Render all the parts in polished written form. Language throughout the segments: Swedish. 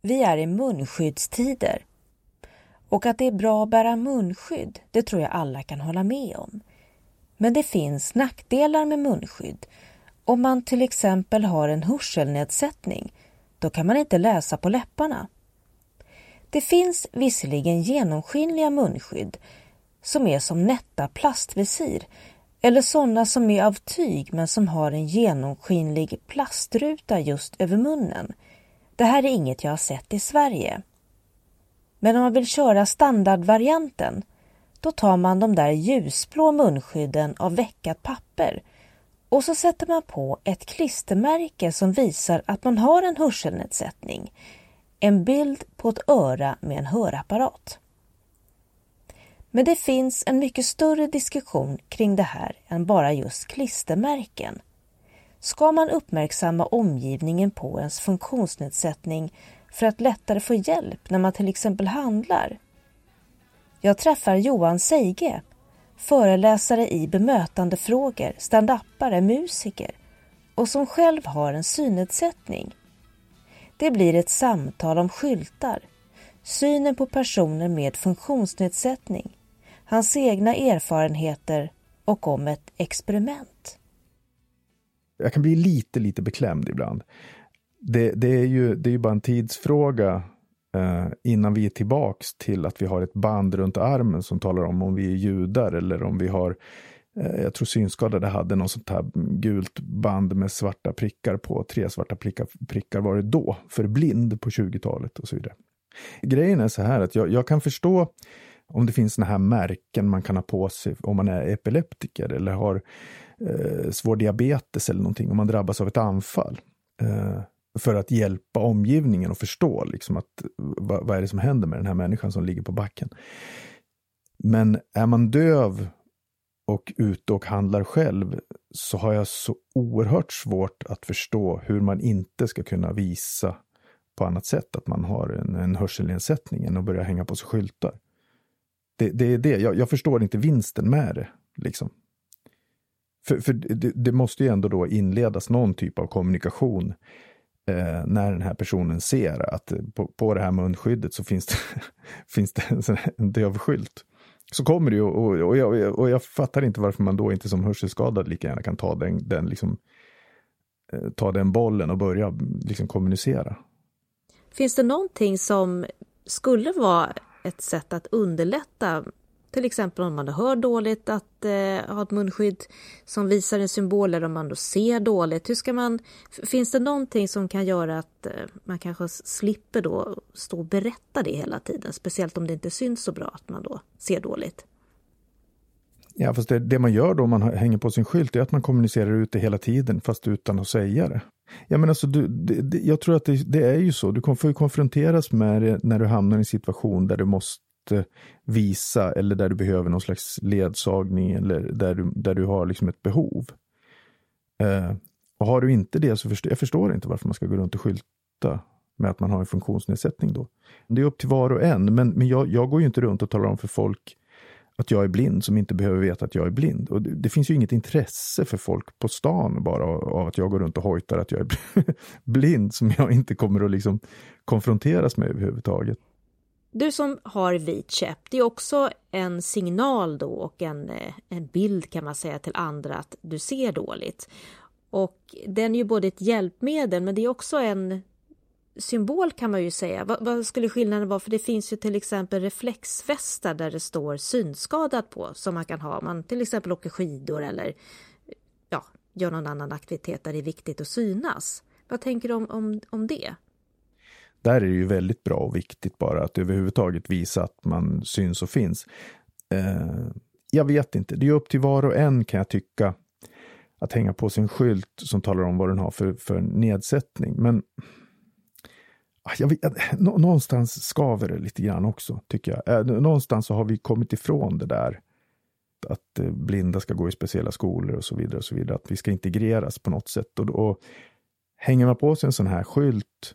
Vi är i munskyddstider. Och att det är bra att bära munskydd, det tror jag alla kan hålla med om. Men det finns nackdelar med munskydd. Om man till exempel har en hörselnedsättning, då kan man inte läsa på läpparna. Det finns visserligen genomskinliga munskydd som är som nätta plastvisir eller sådana som är av tyg men som har en genomskinlig plastruta just över munnen. Det här är inget jag har sett i Sverige. Men om man vill köra standardvarianten, då tar man de där ljusblå munskydden av veckat papper och så sätter man på ett klistermärke som visar att man har en hörselnedsättning. En bild på ett öra med en hörapparat. Men det finns en mycket större diskussion kring det här än bara just klistermärken. Ska man uppmärksamma omgivningen på ens funktionsnedsättning för att lättare få hjälp när man till exempel handlar? Jag träffar Johan Seige, föreläsare i bemötandefrågor, stand-upare, musiker och som själv har en synnedsättning. Det blir ett samtal om skyltar, synen på personer med funktionsnedsättning, hans egna erfarenheter och om ett experiment. Jag kan bli lite beklämd ibland. Det är ju bara en tidsfråga innan vi är tillbaks till att vi har ett band runt armen som talar om vi är judar eller om vi har, jag tror synskadade hade något sånt här gult band med svarta prickar på, 3 svarta prickar var det då, för blind på 20-talet och så vidare. Grejen är så här att jag kan förstå om det finns såna här märken man kan ha på sig om man är epileptiker eller har svår diabetes eller någonting, om man drabbas av ett anfall. För att hjälpa omgivningen och förstå liksom att vad är det som händer med den här människan som ligger på backen. Men är man döv och ute och handlar själv, så har jag så oerhört svårt att förstå hur man inte ska kunna visa på annat sätt att man har en hörselnedsättning än att börja hänga på sig skyltar. Det är det. Jag förstår inte vinsten med det liksom. För det måste ju ändå då inledas någon typ av kommunikation när den här personen ser att på det här munskyddet så finns det en dövskylt. Så kommer det ju, och jag fattar inte varför man då inte som hörselskadad lika gärna kan ta den bollen och börja liksom kommunicera. Finns det någonting som skulle vara ett sätt att underlätta, till exempel om man hör dåligt, att ha ett munskydd som visar en symbol, eller om man då ser dåligt? Finns det någonting som kan göra att man kanske slipper då stå och berätta det hela tiden, speciellt om det inte syns så bra att man då ser dåligt? Ja, fast det man gör då om man hänger på sin skylt är att man kommunicerar ut det hela tiden fast utan att säga det. Ja, men alltså, jag tror att det är ju så. Du får ju konfronteras med det när du hamnar i en situation där du måste visa eller där du behöver någon slags ledsagning eller där du har liksom ett behov. Och har du inte det så jag förstår inte varför man ska gå runt och skylta med att man har en funktionsnedsättning då. Det är upp till var och en, men jag går ju inte runt och talar om för folk att jag är blind som inte behöver veta att jag är blind. Och det finns ju inget intresse för folk på stan bara av att jag går runt och hojtar att jag är blind som jag inte kommer att liksom konfronteras med överhuvudtaget. Du som har vit käpp, det är också en signal då och en bild kan man säga till andra att du ser dåligt. Och den är ju både ett hjälpmedel, men det är också en symbol kan man ju säga. Vad skulle skillnaden vara? För det finns ju till exempel reflexvästar där det står synskadad på som man kan ha. Man till exempel åker skidor eller gör någon annan aktivitet där det är viktigt att synas. Vad tänker du om det? Där är det ju väldigt bra och viktigt bara att överhuvudtaget visa att man syns och finns. Jag vet inte. Det är upp till var och en kan jag tycka att hänga på sin skylt som talar om vad den har för nedsättning. Men någonstans skaver det lite grann också tycker jag. Någonstans så har vi kommit ifrån det där att blinda ska gå i speciella skolor och så vidare och så vidare. Att vi ska integreras på något sätt. Och hänger man på sig en sån här skylt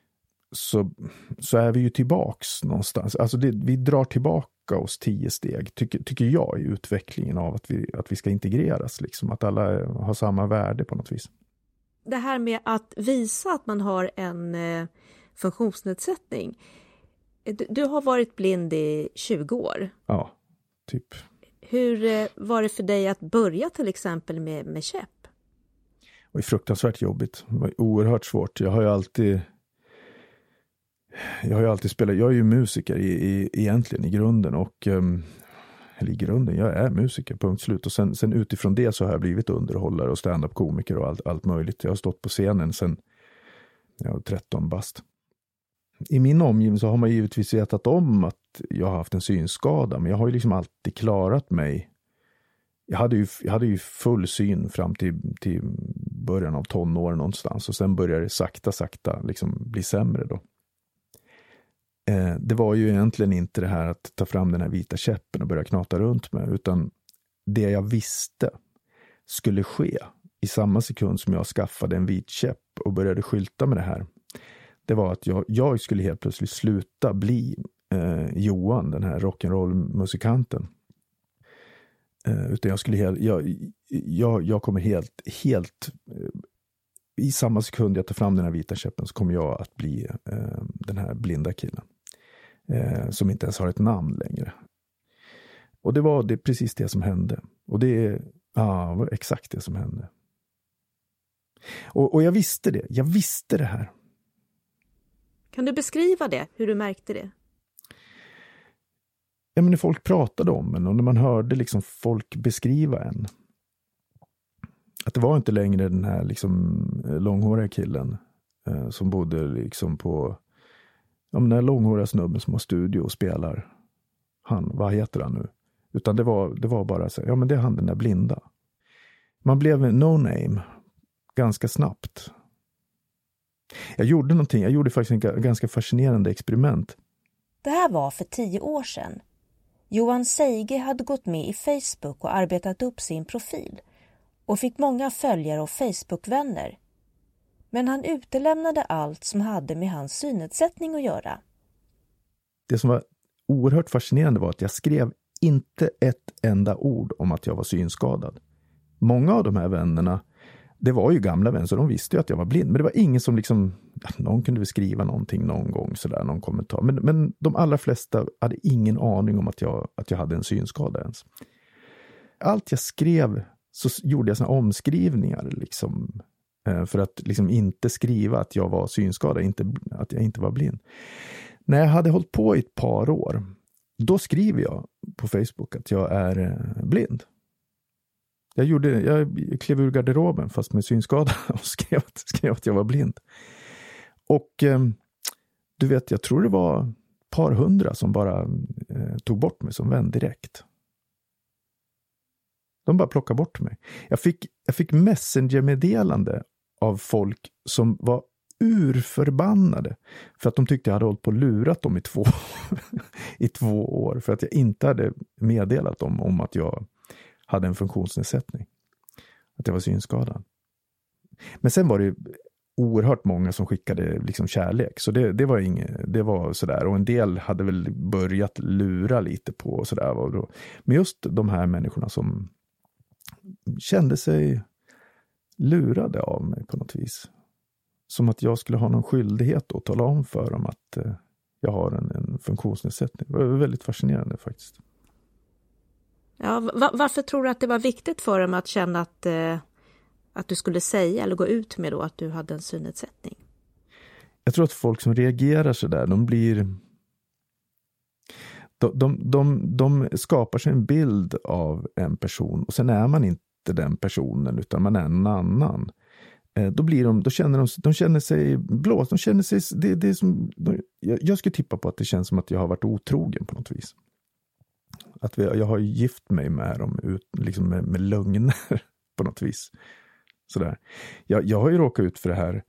så är vi ju tillbaks någonstans. Alltså vi drar tillbaka oss 10 steg tycker jag i utvecklingen av att vi ska integreras liksom. Att alla har samma värde på något vis. Det här med att visa att man har en funktionsnedsättning. Du har varit blind i 20 år. Ja, typ. Hur var det för dig att börja till exempel med käpp? Det var fruktansvärt jobbigt. Det var oerhört svårt. Jag har ju alltid spelat. Jag är ju musiker egentligen i grunden. Eller i grunden, jag är musiker, punkt slut. Och sen utifrån det så har jag blivit underhållare och stand-up-komiker och allt möjligt. Jag har stått på scenen sen jag var 13 bast. I min omgivning så har man givetvis vetat om att jag har haft en synskada. Men jag har ju liksom alltid klarat mig. Jag hade ju full syn fram till början av tonåren någonstans. Och sen började det sakta liksom bli sämre då. Det var ju egentligen inte det här att ta fram den här vita käppen och börja knata runt med. Utan det jag visste skulle ske i samma sekund som jag skaffade en vit käpp och började skylta med det här. Det var att jag skulle helt plötsligt sluta bli Johan, den här rock'n'roll-musikanten. Utan jag kommer helt i samma sekund jag tar fram den här vita käppen så kommer jag att bli den här blinda killen. Som inte ens har ett namn längre. Och det var precis det som hände. Och det var exakt det som hände. Och jag visste det. Jag visste det här. Kan du beskriva det? Hur du märkte det? Ja, men när folk pratade om en och när man hörde liksom folk beskriva en. Att det var inte längre den här liksom långhåriga killen som bodde liksom på den här långhåriga snubben som har studio och spelar. Vad heter han nu? Utan det var bara så, men det är han den där blinda. Man blev no name ganska snabbt. Jag gjorde faktiskt en ganska fascinerande experiment. Det här var för 10 år sedan. Johan Seige hade gått med i Facebook och arbetat upp sin profil och fick många följare och Facebook-vänner. Men han utelämnade allt som hade med hans synnedsättning att göra. Det som var oerhört fascinerande var att jag skrev inte ett enda ord om att jag var synskadad. Många av de här vännerna, det var ju gamla vänner så de visste ju att jag var blind. Men det var ingen som liksom, någon kunde skriva någonting någon gång sådär, någon kommentar. Men de allra flesta hade ingen aning om att jag hade en synskada ens. Allt jag skrev så gjorde jag såna omskrivningar liksom. För att liksom inte skriva att jag var synskadad, att jag inte var blind. När jag hade hållit på i ett par år, då skriver jag på Facebook att jag är blind. Jag klev ur garderoben fast med synskada och skrev att jag var blind. Och du vet, jag tror det var ett par hundra som bara tog bort mig som vän direkt. De bara plockade bort mig. Jag fick messenger-meddelande av folk som var urförbannade för att de tyckte jag hade hållit på och lurat dem i 2 år för att jag inte hade meddelat dem om att jag hade en funktionsnedsättning. Att jag var synskadad. Men sen var det oerhört många som skickade liksom kärlek. Så det var sådär. Och en del hade väl börjat lura lite på och sådär. Men just de här människorna som kände sig lurade av mig på något vis. Som att jag skulle ha någon skyldighet att tala om för dem att jag har en funktionsnedsättning. Det var väldigt fascinerande faktiskt. Ja, varför tror du att det var viktigt för dem att känna att du skulle säga eller gå ut med då att du hade en synnedsättning? Jag tror att folk som reagerar så där, de skapar sig en bild av en person och sen är man inte den personen utan man är en annan. Då känner sig blåst, de känner sig det är som jag skulle tippa på att det känns som att jag har varit otrogen på något vis. Att jag har gift mig med dem liksom med lögner på något vis. Sådär. Jag har ju råkat ut för det här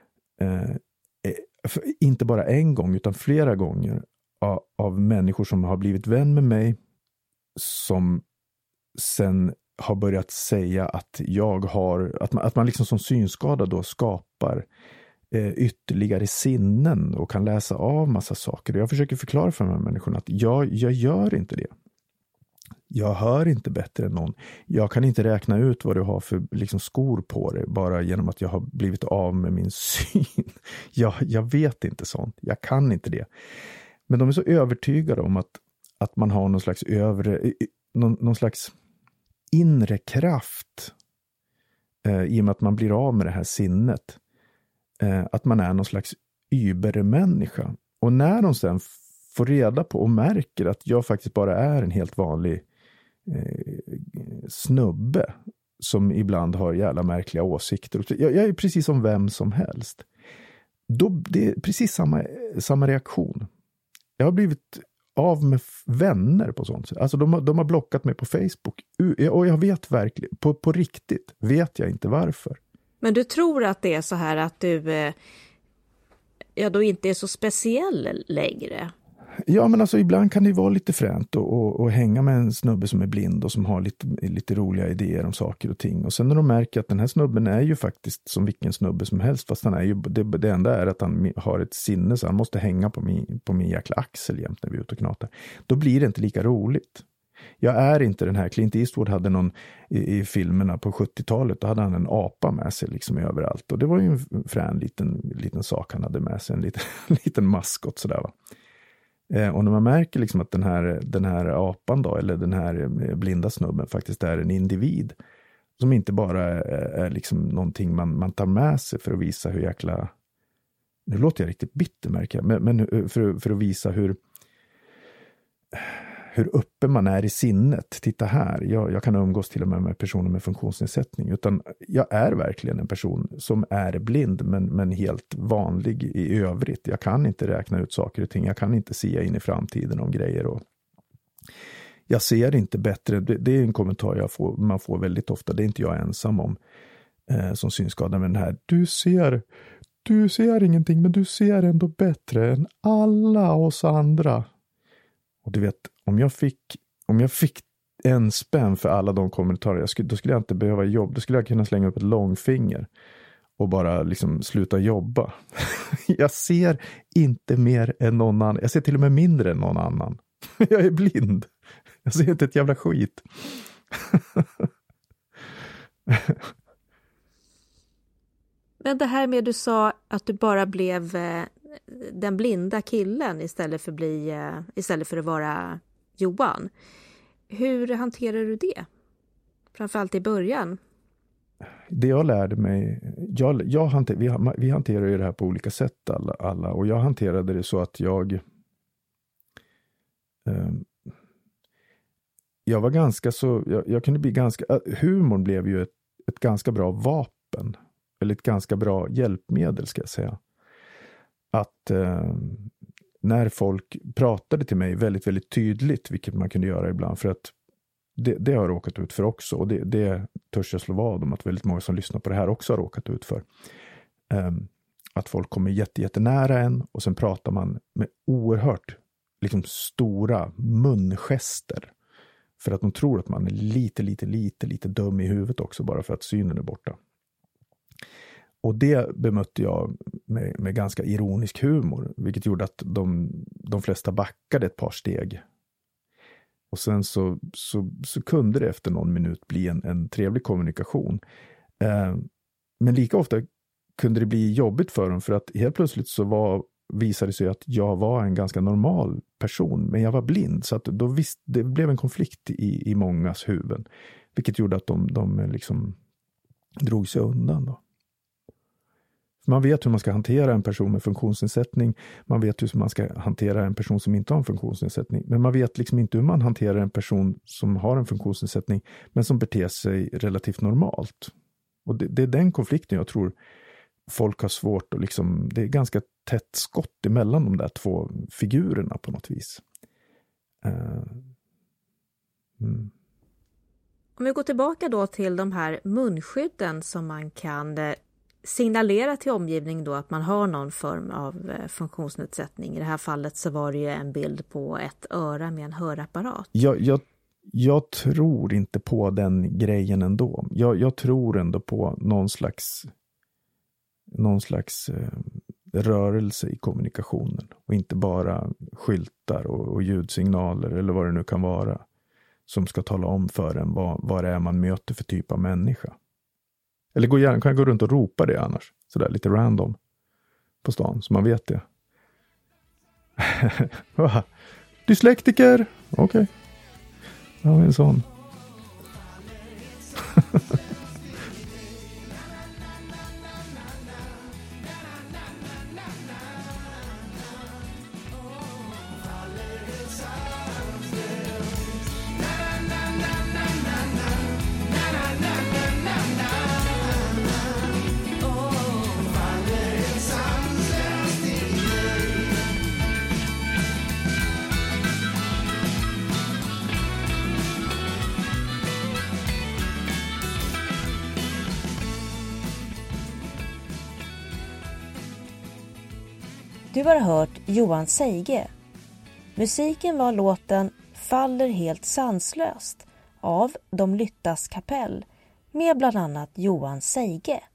inte bara en gång utan flera gånger av människor som har blivit vän med mig som sen har börjat säga att att man liksom som synskadad då skapar ytterligare sinnen och kan läsa av massa saker. Jag försöker förklara för de här människorna att jag gör inte det. Jag hör inte bättre än någon. Jag kan inte räkna ut vad du har för liksom skor på dig bara genom att jag har blivit av med min syn. Jag vet inte sånt. Jag kan inte det. Men de är så övertygade om att man har någon slags någon slags inre kraft i och med att man blir av med det här sinnet. Att man är någon slags übermänniska. Och när de sen får reda på och märker att jag faktiskt bara är en helt vanlig snubbe som ibland har jävla märkliga åsikter. Jag är precis som vem som helst. Det är precis samma reaktion. Jag har blivit av med vänner på sånt sätt. Alltså de har blockat mig på Facebook. Och jag vet verkligen, på riktigt vet jag inte varför. Men du tror att det är så här att du då inte är så speciell längre? Ja, men alltså ibland kan det vara lite fränt och hänga med en snubbe som är blind och som har lite roliga idéer om saker och ting. Och sen när de märker att den här snubben är ju faktiskt som vilken snubbe som helst, fast han är ju, det enda är att han har ett sinne så han måste hänga på min jäkla axel jämt när vi är ute och knatar. Då blir det inte lika roligt. Jag är inte den här, Clint Eastwood hade någon i filmerna på 70-talet, då hade han en apa med sig liksom överallt. Och det var ju en frän liten sak han hade med sig, en liten maskot sådär va. Och när man märker liksom att den här apan då, eller den här blinda snubben faktiskt är en individ som inte bara är liksom någonting man tar med sig för att visa hur jäkla, nu låter jag riktigt bitter märker jag, men för att visa hur uppe man är i sinnet. Titta här, jag kan umgås till och med personer med funktionsnedsättning, utan jag är verkligen en person som är blind men helt vanlig i övrigt. Jag kan inte räkna ut saker och ting, jag kan inte se in i framtiden om grejer och jag ser inte bättre. Det är en kommentar man får väldigt ofta, det är inte jag ensam om som synskadad, men den här, du ser ingenting men du ser ändå bättre än alla oss andra. Och du vet, om jag fick en spänn för alla de kommentarer, då skulle jag inte behöva jobba. Då skulle jag kunna slänga upp ett långfinger och bara liksom sluta jobba. Jag ser inte mer än någon annan. Jag ser till och med mindre än någon annan. Jag är blind. Jag ser inte ett jävla skit. Men det här med du sa att du bara blev den blinda killen istället för att vara Johan. Hur hanterar du det? Framförallt i början. Det jag lärde mig, vi hanterar ju det här på olika sätt alla och jag hanterade det så att jag var ganska så, jag kunde bli ganska, humorn blev ju ett ganska bra vapen, eller ett ganska bra hjälpmedel ska jag säga. Att när folk pratade till mig väldigt, väldigt tydligt, vilket man kunde göra ibland, för att det har jag råkat ut för också, och det törs jag slå vad om att väldigt många som lyssnar på det här också har råkat ut för. Att folk kommer jättenära en och sen pratar man med oerhört liksom stora mungester för att de tror att man är lite dum i huvudet också, bara för att synen är borta. Och det bemötte jag med ganska ironisk humor, vilket gjorde att de flesta backade ett par steg. Och sen så kunde det efter någon minut bli en trevlig kommunikation. Men lika ofta kunde det bli jobbigt för dem, för att helt plötsligt visade det sig att jag var en ganska normal person, men jag var blind. Så att det blev en konflikt i mångas huvuden, vilket gjorde att de liksom drog sig undan då. Man vet hur man ska hantera en person med funktionsnedsättning. Man vet hur man ska hantera en person som inte har en funktionsnedsättning. Men man vet liksom inte hur man hanterar en person som har en funktionsnedsättning men som beter sig relativt normalt. Och det är den konflikten jag tror folk har svårt att liksom, det är ganska tätt skott emellan de där två figurerna på något vis. Om vi går tillbaka då till de här munskydden som man kan signalera till omgivningen då att man har någon form av funktionsnedsättning. I det här fallet så var det ju en bild på ett öra med en hörapparat. Jag tror inte på den grejen ändå. Jag tror ändå på någon slags rörelse i kommunikationen och inte bara skyltar och ljudsignaler eller vad det nu kan vara som ska tala om för en vad det är man möter för typ av människa. Eller kan jag gå runt och ropa det annars. Sådär lite random på stan, så man vet det. Dyslektiker! Okej. Ja, en sån. Du har hört Johan Seige. Musiken var låten Faller helt sanslöst av De Lyttas kapell med bland annat Johan Seige.